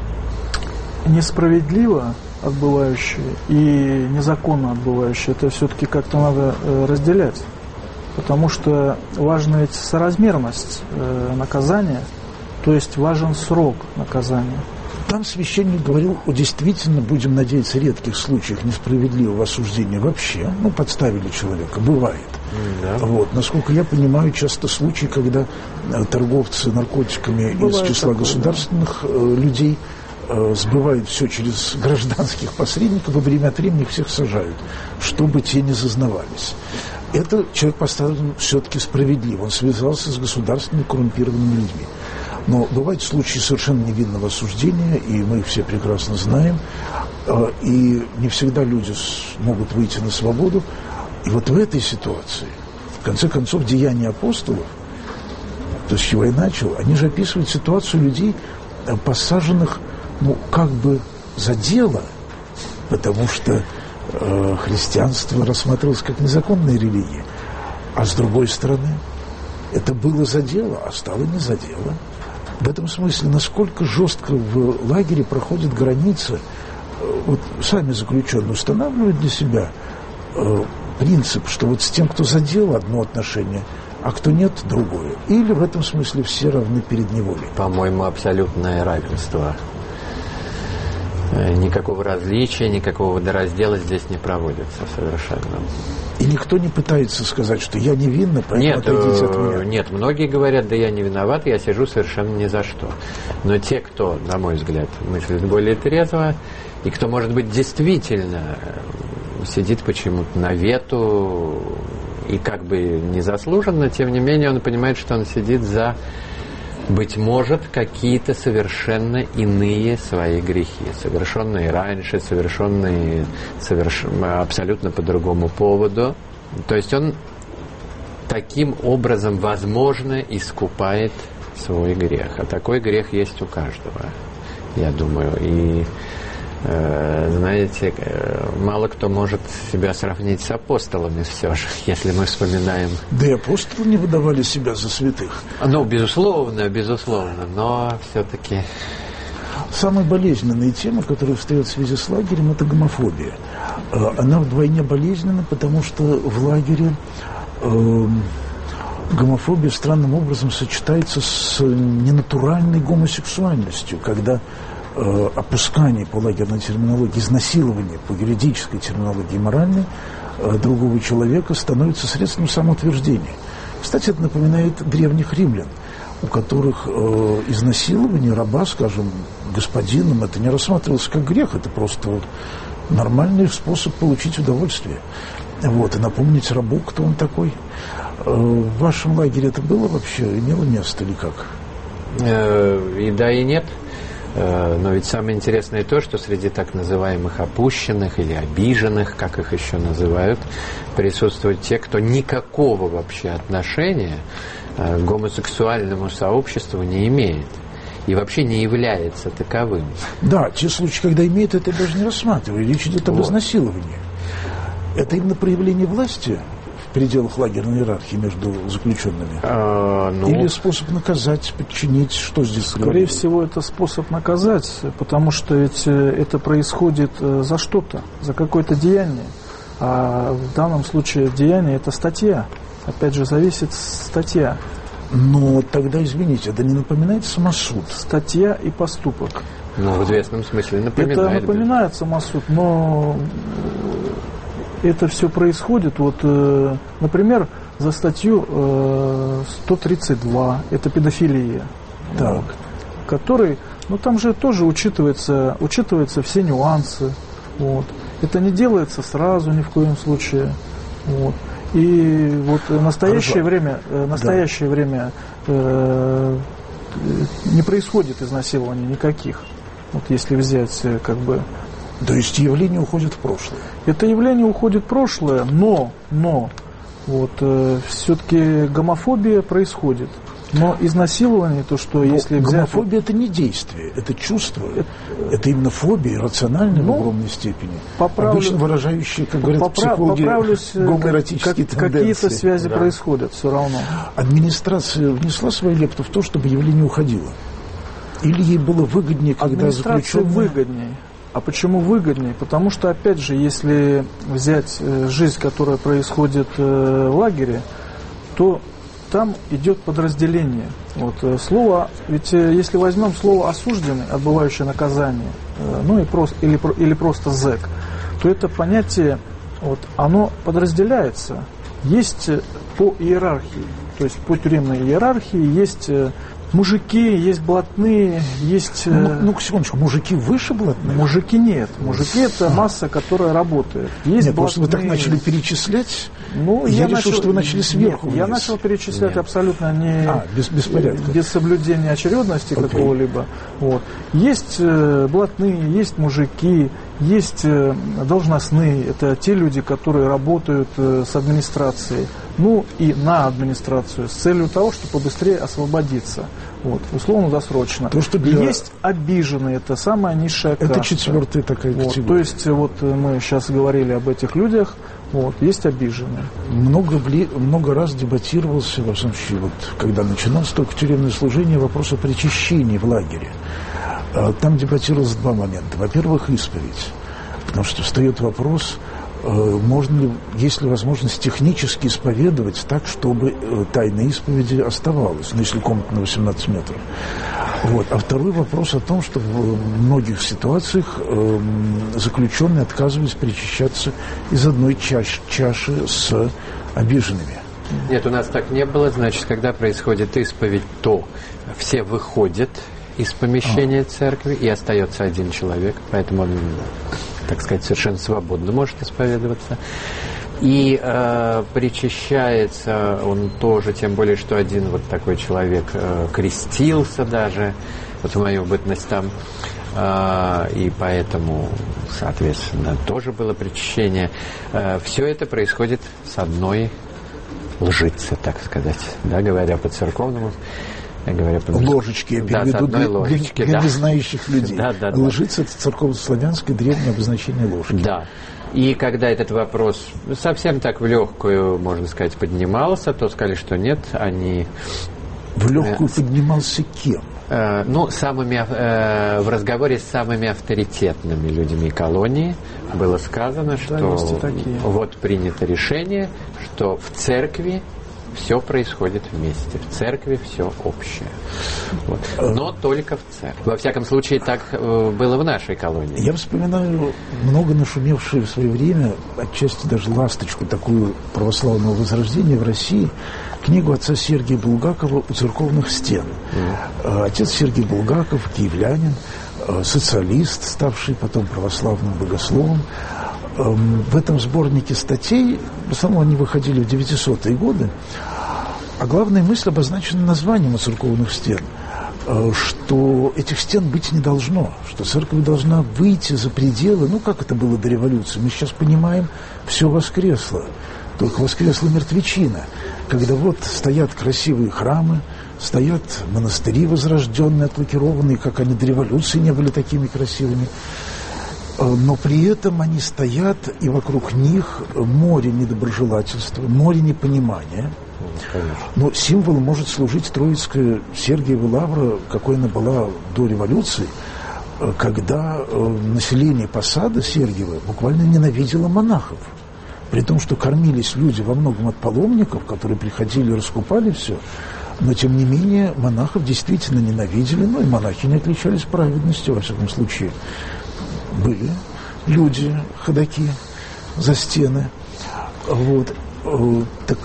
несправедливо отбывающие и незаконно отбывающие, это все-таки как-то надо э, разделять. Потому что важна ведь соразмерность э, наказания, то есть важен срок наказания. Там священник говорил о действительно, будем надеяться, редких случаях несправедливого осуждения вообще. Ну, подставили человека, бывает. Да. Вот. Насколько я понимаю, часто случаи, когда торговцы наркотиками бывает из числа такое, государственных да. людей э, сбывают все через гражданских посредников, и время от времени их всех сажают, чтобы те не зазнавались. Этот человек поставлен все-таки справедливо. Он связался с государственными коррумпированными людьми. Но бывают случаи совершенно невинного осуждения, и мы их все прекрасно знаем, и не всегда люди могут выйти на свободу. И вот в этой ситуации, в конце концов, деяния апостолов, то, с чего я начал, они же описывают ситуацию людей, посаженных, ну, как бы за дело, потому что э, христианство рассматривалось как незаконная религия, а с другой стороны, это было за дело, а стало не за дело. В этом смысле, насколько жестко в лагере проходит граница, вот сами заключенные устанавливают для себя э, принцип, что вот с тем, кто за дело, одно отношение, а кто нет, другое. Или в этом смысле все равны перед неволей. По-моему, абсолютное равенство. Никакого различия, никакого водораздела здесь не проводится совершенно. И никто не пытается сказать, что я невинна, поэтому нет, отойдите от меня. Нет, многие говорят, да я не виноват, я сижу совершенно ни за что. Но те, кто, на мой взгляд, мыслит более трезво, и кто, может быть, действительно сидит почему-то на вету, и как бы незаслуженно, тем не менее он понимает, что он сидит за, быть может, какие-то совершенно иные свои грехи, совершенные раньше, совершенные соверш... абсолютно по другому поводу. То есть он таким образом, возможно, искупает свой грех. А такой грех есть у каждого, я думаю. И, э, знаете, мало кто может себя сравнить с апостолами все же, если мы вспоминаем... Да и апостолы не выдавали себя за святых. Ну, безусловно, безусловно, но все-таки... Самая болезненная тема, которая встает в связи с лагерем, это гомофобия. Она вдвойне болезненна, потому что в лагере э, гомофобия странным образом сочетается с ненатуральной гомосексуальностью, когда э, опускание по лагерной терминологии, изнасилование по юридической терминологии моральной э, другого человека становится средством самоутверждения. Кстати, это напоминает древних римлян, у которых э, изнасилование раба, скажем, господином, это не рассматривалось как грех, это просто нормальный способ получить удовольствие. Вот, и напомнить рабу, кто он такой. Э, в вашем лагере это было вообще, имело место или как? Э, и да, и нет. Э, но ведь самое интересное то, что среди так называемых опущенных или обиженных, как их еще называют, присутствуют те, кто никакого вообще отношения к гомосексуальному сообществу не имеет и вообще не является таковым. Да, те случаи, когда имеет, это даже не рассматривали. Речь идет об вот. изнасиловании. Это именно проявление власти в пределах лагерной иерархии между заключенными? А, ну... Или способ наказать, подчинить? Что здесь? Скорее говорили? всего, это способ наказать, потому что ведь это происходит за что-то, за какое-то деяние. А в данном случае деяние – это статья. Опять же, зависит статья. Но тогда, извините, это не напоминает самосуд? Статья и поступок. Ну, в известном смысле напоминает. Это напоминает да. самосуд, но это все происходит, вот, например, за статью сто тридцать два, это педофилия, так. который, ну там же тоже учитывается, учитываются все нюансы, вот. Это не делается сразу ни в коем случае. Вот. И вот в настоящее время, настоящее да. время э, не происходит изнасилований никаких. Вот если взять как бы... То есть явление уходит в прошлое? Это явление уходит в прошлое, но, но вот, э, все-таки гомофобия происходит. Но изнасилование, то, что но если взять... Гомофобия – это не действие, это чувство. Это, это именно фобия, рациональная ну, в огромной степени. Поправлю, обычно выражающая, как говорят поправ, психологи, гомоэротические как, тенденции. Какие-то связи да. происходят все равно. Администрация внесла свою лепту в то, чтобы явление уходило? Или ей было выгоднее, когда заключенные... выгоднее. А почему выгоднее? Потому что, опять же, если взять жизнь, которая происходит в лагере, то там идет подразделение. Вот, слово, ведь если возьмем слово «осужденный», отбывающий наказание, ну и просто, или, или просто зэк, то это понятие, вот, оно подразделяется. Есть по иерархии, то есть по тюремной иерархии есть мужики, есть блатные, есть... Ну, ну секундочку, мужики выше блатных? Мужики нет. Мужики – это масса, которая работает. Есть нет, блатные... просто вы так начали перечислять, ну, я, я решил, решил, что вы начали сверху. Нет, я начал перечислять нет. абсолютно не... А, без, без порядка. Без соблюдения очередности okay. какого-либо. Вот. Есть э, блатные, есть мужики, есть э, должностные. Это те люди, которые работают э, с администрацией. Ну и на администрацию с целью того, чтобы побыстрее освободиться. Вот, условно-досрочно. То, что для... Есть обиженные, это самая низшая каста. Это четвертая такая категория. Вот, то есть вот мы сейчас говорили об этих людях, вот, есть обиженные. Много, много раз дебатировался, во всяком случае, вот, когда начиналось только тюремное служение, вопрос о причащении в лагере. Там дебатировалось два момента. Во-первых, исповедь. Потому что встает вопрос... Можно ли, есть ли возможность технически исповедовать так, чтобы тайна исповеди оставалась, ну, если комната на восемнадцать метров. Вот. А второй вопрос о том, что в многих ситуациях э, заключенные отказывались причащаться из одной чаш, чаши с обиженными. Нет, у нас так не было. Значит, когда происходит исповедь, то все выходят из помещения а. церкви, и остается один человек, поэтому он, так сказать, совершенно свободно может исповедоваться. И э, причащается он тоже, тем более, что один вот такой человек э, крестился даже, вот в мою бытность там, э, и поэтому, соответственно, тоже было причащение. Э, все это происходит с одной лжицы, так сказать, да, говоря по-церковному. Говоря, ложечки, я переведу да, для, ложечки, для, для да. незнающих людей. Да, да, Лжица – это церковно-славянское древнее обозначение ложки. Да. И когда этот вопрос совсем так в легкую, можно сказать, поднимался, то сказали, что нет, они... В легкую поднимался кем? Э, ну, самыми, э, в разговоре с самыми авторитетными людьми колонии было сказано, что да, вот принято решение, что в церкви все происходит вместе. В церкви все общее. Вот. Но только в церкви. Во всяком случае, так э, было в нашей колонии. Я вспоминаю много нашумевшую в свое время, отчасти даже ласточку такую православного возрождения в России, книгу отца Сергия Булгакова «У церковных стен». Mm. Отец Сергий Булгаков, киевлянин, социалист, ставший потом православным богословом. В этом сборнике статей, в основном они выходили в девятисотые годы, а главная мысль обозначена названием «У церковных стен», что этих стен быть не должно, что церковь должна выйти за пределы, ну, как это было до революции. Мы сейчас понимаем, все воскресло, только воскресла мертвечина, когда вот стоят красивые храмы, стоят монастыри возрожденные, отлакированные, как они до революции не были такими красивыми. Но при этом они стоят, и вокруг них море недоброжелательства, море непонимания. Конечно. Но символом может служить Троицкая Сергиева лавра, какой она была до революции, когда население посада Сергиева буквально ненавидело монахов. При том, что кормились люди во многом от паломников, которые приходили и раскупали все. Но, тем не менее, монахов действительно ненавидели, ну и монахи не отличались праведностью, во всяком случае. Были люди, ходаки за стены. Вот. Так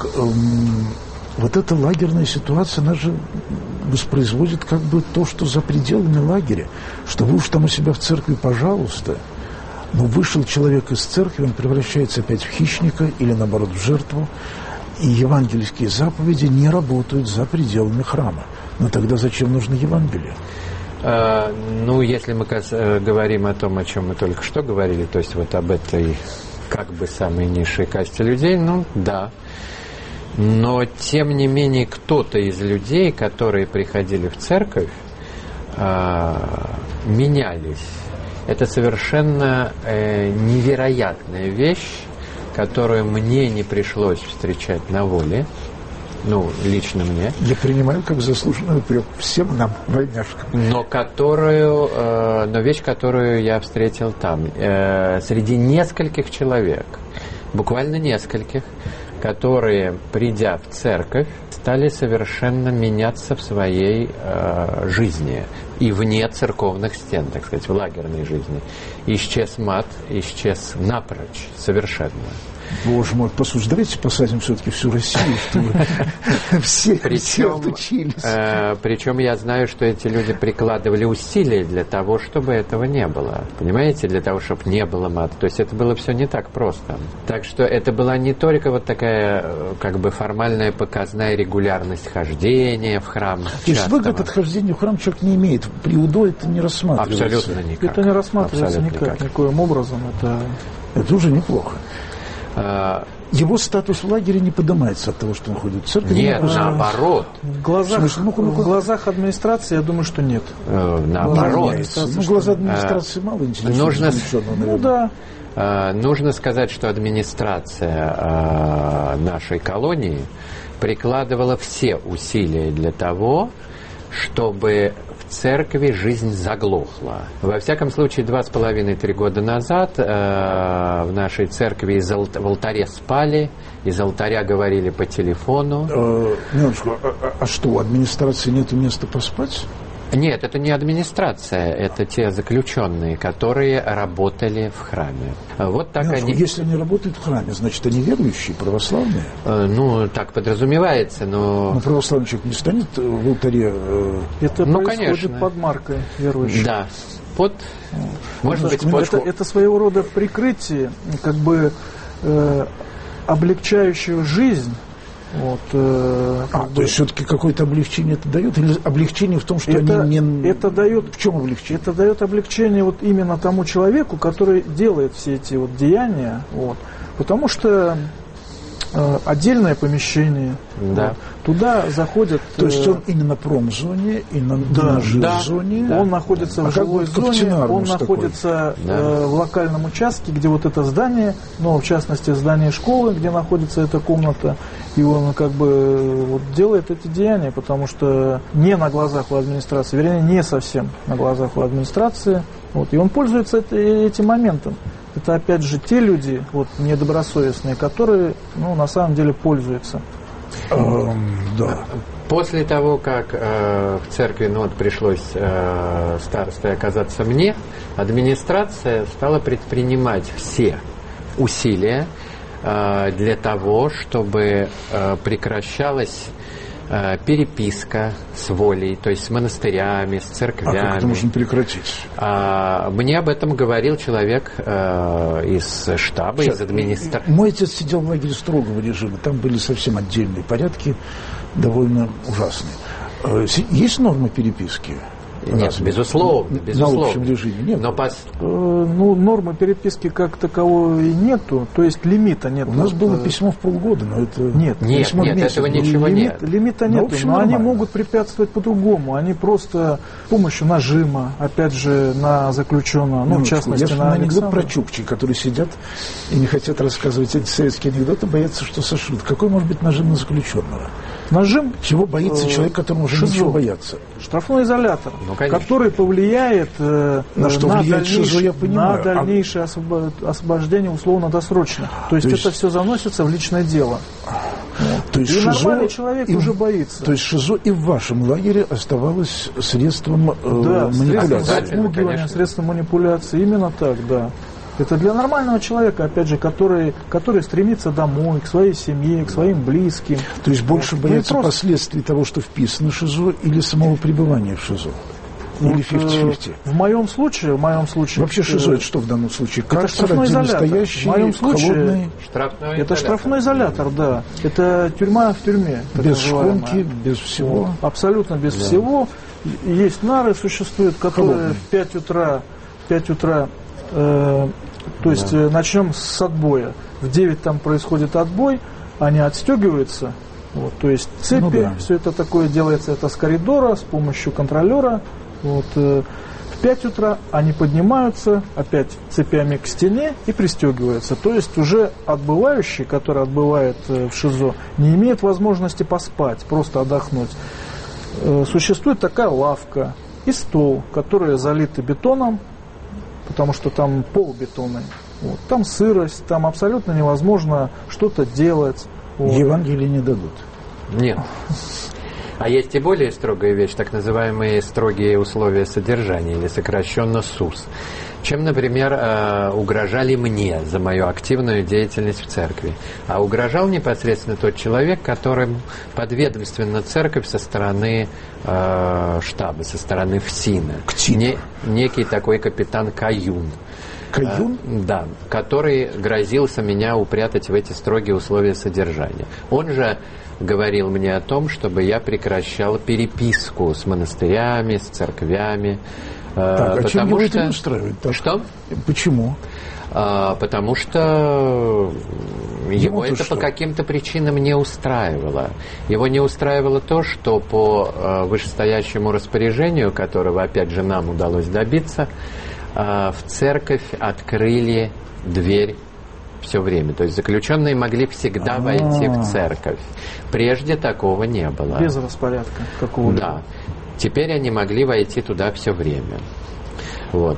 вот эта лагерная ситуация, она же воспроизводит как бы то, что за пределами лагеря, что вы уж там у себя в церкви, пожалуйста, Но вышел человек из церкви, он превращается опять в хищника или, наоборот, в жертву. И евангельские заповеди не работают за пределами храма. Но тогда зачем нужно Евангелие? А, ну, если мы говорим о том, о чем мы только что говорили, то есть вот об этой как бы самой низшей касте людей, ну, да. Но, тем не менее, кто-то из людей, которые приходили в церковь, а, менялись. Это совершенно э, невероятная вещь, которую мне не пришлось встречать на воле, ну, лично мне. Я принимаю как заслуженный упрек всем нам, вольняшкам. Но которую, э, но вещь, которую я встретил там, э, среди нескольких человек, буквально нескольких, которые, придя в церковь, стали совершенно меняться в своей э, жизни и вне церковных стен, так сказать, в лагерной жизни. Исчез мат, исчез напрочь, совершенно. Боже мой, послушай, давайте посадим все-таки всю Россию, чтобы все отучились. Причем я знаю, что эти люди прикладывали усилия для того, чтобы этого не было. Понимаете? Для того, чтобы не было мата. То есть это было все не так просто. Так что это была не только вот такая как бы формальная показная регулярность хождения в храм. То есть выгод от хождения в храм человек не имеет. При УДО это не рассматривается. Абсолютно никак. Это не рассматривается никак, никак, никоим образом. Это... это уже неплохо. Его статус в лагере не поднимается от того, что он ходит в церковь? Нет, а, наоборот. В глазах, ну, ну, в глазах администрации, я думаю, что нет. Э, наоборот. Ну, глаза администрации а, мало интересует. Нужно, ну, да. а, нужно сказать, что администрация а, нашей колонии прикладывала все усилия для того, чтобы в церкви жизнь заглохла. Во всяком случае, два с половиной три года назад э, в нашей церкви из алт- в алтаре спали, из алтаря говорили по телефону. Э, минуточку, а, а что, у администрации нет места поспать? Нет, это не администрация, это те заключенные, которые работали в храме. Вот так Нет, они... Если они работают в храме, значит, они верующие, православные? Э, ну, так подразумевается, но... Но православный человек не станет в алтаре... Э... Это ну, происходит конечно. под маркой верующих. Да, под... Может это, быть, под... это, это своего рода прикрытие, как бы э, облегчающую жизнь. Вот, э, а, бы... то есть все-таки какое-то облегчение это дает? Или облегчение в том, что это, они не... Это дает... В чем облегчение? Это дает облегчение вот именно тому человеку, который делает все эти вот деяния. Вот, потому что э, отдельное помещение. Да. Вот, туда заходят... То есть он и не на промзоне, и на, да, на жилзоне. Да. Он находится а в жилой зоне, он находится да. э, в локальном участке, где вот это здание, но в частности здание школы, где находится эта комната, и он как бы вот, делает эти деяния, потому что не на глазах у администрации, вернее, не совсем на глазах у администрации, вот, и он пользуется это, этим моментом. Это опять же те люди, вот, недобросовестные, которые, ну, на самом деле пользуются. Um, да. После того, как э, в церкви ну, вот, пришлось э, старостой оказаться мне, администрация стала предпринимать все усилия э, для того, чтобы э, прекращалась э, переписка с волей, то есть с монастырями, с церквями. А как это можно прекратить? А, мне об этом говорил человек э, из штаба, Сейчас, из администрации. Мой отец сидел в лагере строгого режима, там были совсем отдельные порядки, довольно ужасные. Есть нормы переписки? Нет, разве? безусловно, безусловно. На общем режиме нет? Но пос... э, ну, нормы переписки как таковой и нету, то есть лимита нет. У нас было письмо в полгода, но это... Нет, нет, нет этого ничего лимит, нет. Лимита но, нет, общем, но нормально. Они могут препятствовать по-другому. Они просто с помощью нажима, опять же, на заключенного, ну, в частности, я на анекдот про чукчей, которые сидят и не хотят рассказывать эти советские анекдоты, боятся, что сошлют. Какой может быть нажим на заключенного? Нажим? Чего боится э, человек, которому уже шизо. ничего бояться? Штрафной изолятор, ну, который повлияет э, на, что на, влияет дальнейш... шизо, я понимаю. на дальнейшее освоб... освобождение условно-досрочно. То есть, то есть это все заносится в личное дело. То есть и шизо, нормальный человек и, уже боится. То есть шизо и в вашем лагере оставалось средством э, да, манипуляции? Средством запугивания, средством манипуляции. Именно так, да. Это для нормального человека, опять же, который, который стремится домой, к своей семье, к своим близким. То есть больше вот. боятся просто... последствий того, что вписано в ШИЗО, или самого пребывания в ШИЗО? Или вот, фифти-фифти? В моем случае, в моем случае... Вообще ШИЗО это что в данном случае? Это штрафной изолятор. Настоящий, в моем случае холодный... Штрафной это изолятор. штрафной изолятор, да. Это тюрьма в тюрьме. Без шконки, без всего. Вот, абсолютно без да. всего. Есть нары, существуют, которые холодный. в пять утра, в пять утра э, то есть да. начнем с отбоя. В девять там происходит отбой, они отстегиваются. Вот, то есть цепи, ну, да. все это такое делается это с коридора, с помощью контролера. Вот, э, в пять утра они поднимаются опять цепями к стене и пристегиваются. То есть уже отбывающий, который отбывает э, в ШИЗО, не имеет возможности поспать, просто отдохнуть. Э, существует такая лавка и стол, которые залиты бетоном, потому что там пол бетонный. Вот, там сырость, там абсолютно невозможно что-то делать. Вот. Евангелие не дадут. Нет. А есть и более строгая вещь, так называемые строгие условия содержания, или сокращенно СУС. Чем, например, угрожали мне за мою активную деятельность в церкви. А угрожал непосредственно тот человек, которым подведомственна церковь со стороны э, штаба, со стороны ФСИНа. Не, некий такой капитан Каюн. Каюн? А, да, который грозился меня упрятать в эти строгие условия содержания. Он же говорил мне о том, чтобы я прекращал переписку с монастырями, с церквями. Так, а чем его что... это не устраивает? Так? Что? Почему? А, потому что его Ему-то это что? по каким-то причинам не устраивало. Его не устраивало то, что по а, вышестоящему распоряжению, которого, опять же, нам удалось добиться, а, в церковь открыли дверь все время. То есть заключенные могли всегда А-а-а. войти в церковь. Прежде такого не было. Без распорядка какого-то. Да. Теперь они могли войти туда все время. Вот.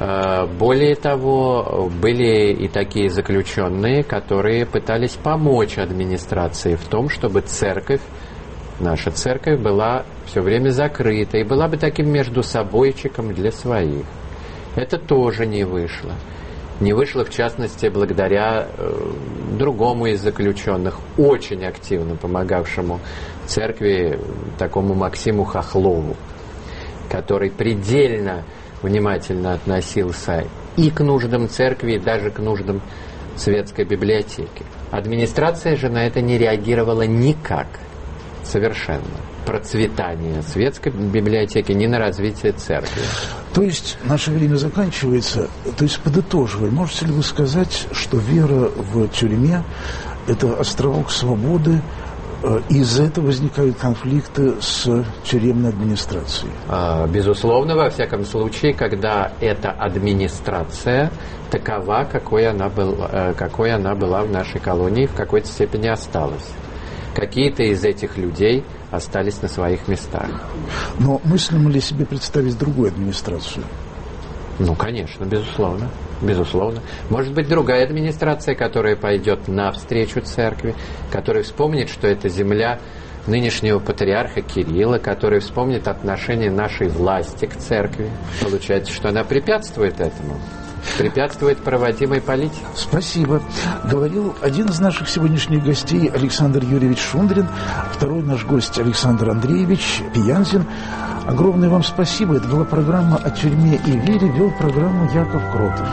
Более того, были и такие заключенные, которые пытались помочь администрации в том, чтобы церковь, наша церковь, была все время закрыта и была бы таким междусобойчиком для своих. Это тоже не вышло. Не вышло, в частности, благодаря э, другому из заключенных, очень активно помогавшему церкви, такому Максиму Хохлову, который предельно внимательно относился и к нуждам церкви, и даже к нуждам светской библиотеки. Администрация же на это не реагировала никак, совершенно. Процветание светской библиотеки, ни на развитие церкви. То есть наше время заканчивается. То есть, подытоживая, можете ли вы сказать, что вера в тюрьме – это островок свободы, и из-за этого возникают конфликты с тюремной администрацией? Безусловно, во всяком случае, когда эта администрация такова, какой она была, какой она была в нашей колонии, в какой-то степени осталась. Какие-то из этих людей остались на своих местах. Но мыслимо ли себе представить другую администрацию? Ну, конечно, безусловно. Безусловно. Может быть, другая администрация, которая пойдет навстречу церкви, которая вспомнит, что это земля нынешнего патриарха Кирилла, который вспомнит отношение нашей власти к церкви. Получается, что она препятствует этому. Препятствует проводимой политике. Спасибо. Говорил один из наших сегодняшних гостей Александр Юрьевич Шундрин, второй наш гость Александр Андреевич Пиянзин. Огромное вам спасибо. Это была программа о тюрьме и вере. Вел программу Яков Кротов.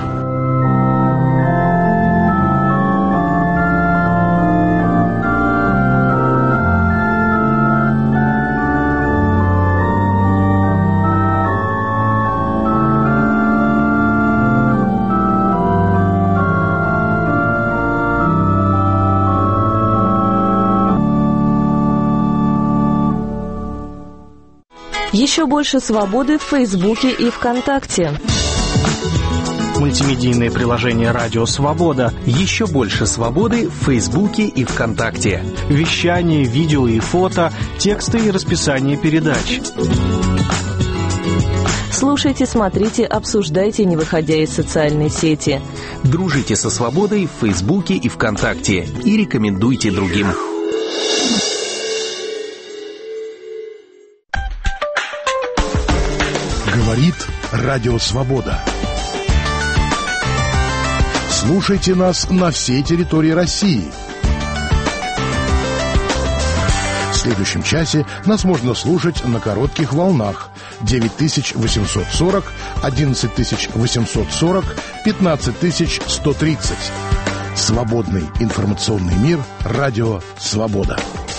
Еще больше свободы в Фейсбуке и ВКонтакте. Мультимедийное приложение «Радио Свобода». Еще больше свободы в Фейсбуке и ВКонтакте. Вещание, видео и фото, тексты и расписание передач. Слушайте, смотрите, обсуждайте, не выходя из социальной сети. Дружите со свободой в Фейсбуке и ВКонтакте. И рекомендуйте другим. Говорит Радио Свобода. Слушайте нас на всей территории России. следующем часе нас можно слушать на коротких волнах девять тысяч восемьсот сорок, одиннадцать тысяч восемьсот сорок, пятнадцать тысяч сто тридцать. Свободный информационный мир. Радио «Свобода».